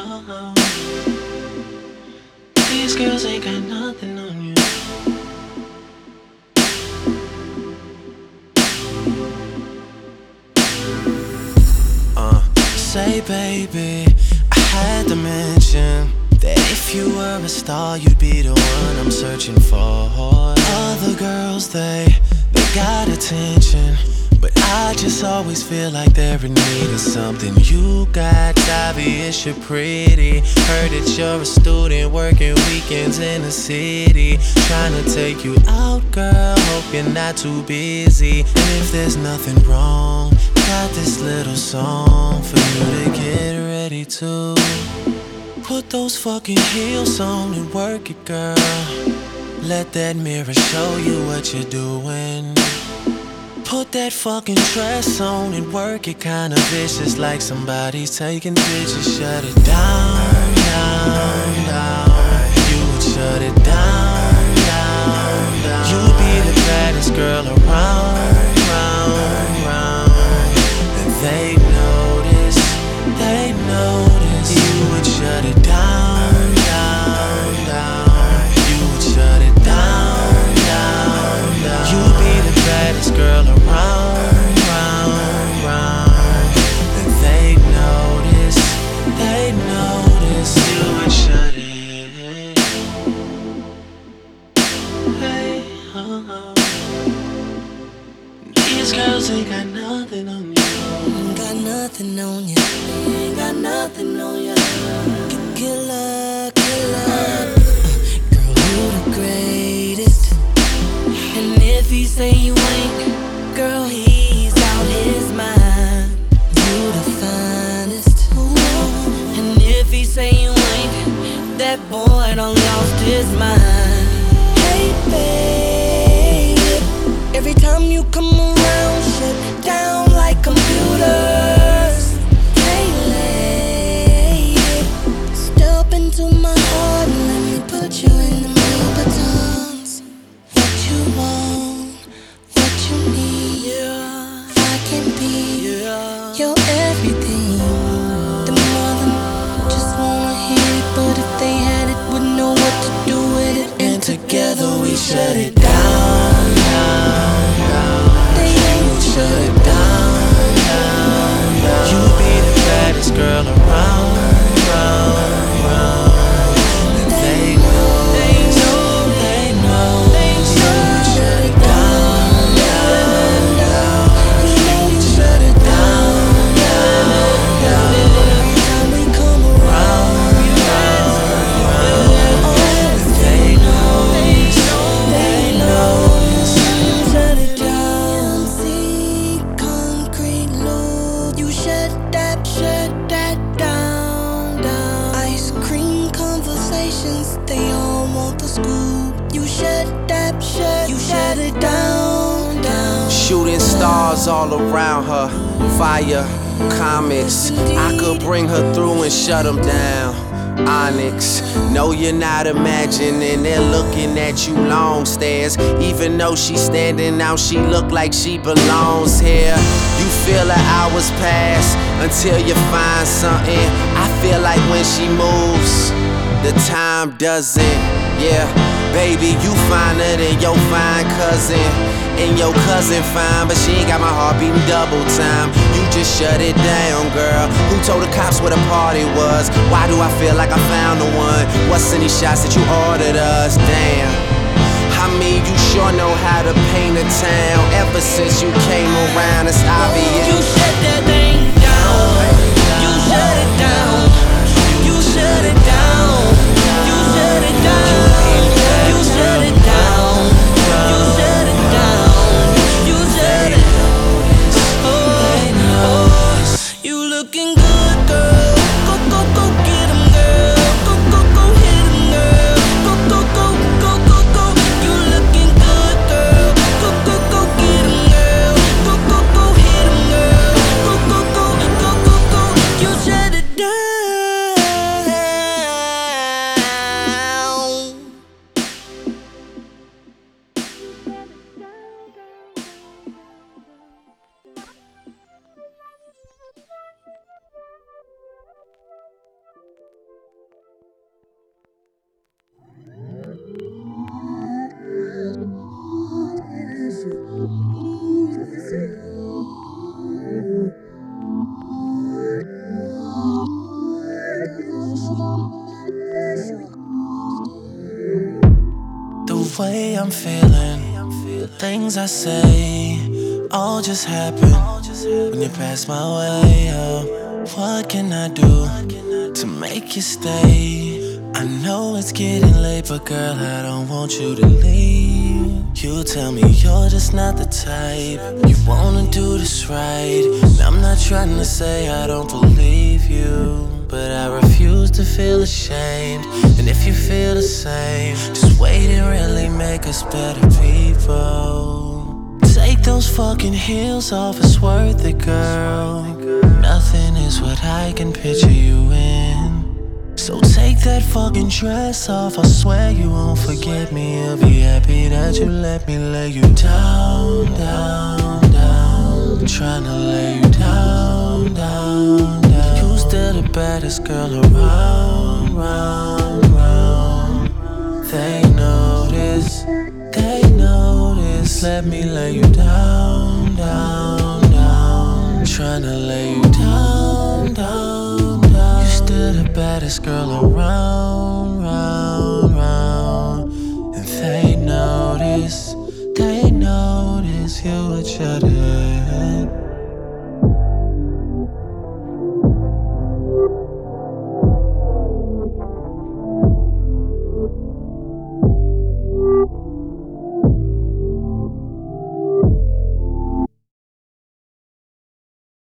oh. These girls ain't got nothing on you. Say baby, I had to mention that if you were a star, you'd be the one I'm searching for. Other girls, they got attention, but I just always feel like they're in need of something you got. It's obvious you're pretty. Heard that you're a student working weekends in the city. Trying to take you out, girl, hope you're not too busy. And if there's nothing wrong, got this little song for you to get ready to put those fucking heels on and work it, girl. Let that mirror show you what you're doing. Put that fucking dress on and work it kinda vicious, like somebody's taking pictures. Shut it down, down, down. You would shut it down, down, down. You be the baddest girl around, round, round. And they notice you would shut it down, down, down. You would shut it down, down, down. You be the baddest girl around, round, round. And they notice you would shut it. Hey, oh. These girls ain't got nothing on you. Ain't got nothing on you. Ain't got nothing on you. Killer, killer. Girl, you the greatest. And if he say you ain't, girl, he's out his mind. You the finest. And if he say you ain't, that boy done lost his mind. Hey, babe, every time you come around, shut down like computers. Hey, lady, step into my heart and let me put you in the Louboutins. What you want, what you need, yeah. I can be, yeah, your everything. The mother just wanna hear it, but if they had it, wouldn't know what to do with it. And together we shut it down, down, down. We shut it down, down, down. You be the baddest girl around, round, round. And they know you shut it down, down, down. We shut it down, down, down. Every time we come around, They know. shut it down. See, concrete loop. You shut that down, down. Ice cream conversations, they all want the scoop. You shut it down, down. Shooting stars all around her, fire, comets. I could bring her through and shut them down. Onyx, no, you're not imagining. They're looking at you long stares. Even though she's standing out, she look like she belongs here. You feel her hours pass until you find something. I feel like when she moves, the time doesn't. Yeah, baby, you finer than your fine cousin. And your cousin fine, but she ain't got my heart beating double time. You just shut it down, girl. Who told the cops where the party was? Why do I feel like I found the one? What's in these shots that you ordered us? Damn, I mean, you sure know how to paint a town. Ever since you came around, it's obvious. You shut that thing down. You shut it down. You shut it down. You shut it down. You shut it down. You shut it down. You shut it. Oh, you looking good, girl. Go, go, go, get 'em, girl. Go, go, go, hit 'em, girl. Go, go, go, go, go, go. You looking good, girl. Go, go, go, get 'em, girl. Go, go, go, hit 'em, girl. way I'm feeling, the things I say, all just happen when you pass my way. Oh, what can I do to make you stay? I know it's getting late, but girl, I don't want you to leave. You tell me you're just not the type, you wanna do this right. And I'm not trying to say I don't believe you, but I refuse to feel ashamed. And if you feel the same, just wait and really make us better people. Take those fucking heels off, it's worth it, girl. Nothing is what I can picture you in. So take that fucking dress off, I swear you won't forget me. I'll be happy that you let me lay you down, down, down. I'm tryna lay you down, down, down. You still the baddest girl around, round, round. They notice, they notice. Let me lay you down, down, down. I'm tryna lay you down, down. You're the baddest girl around.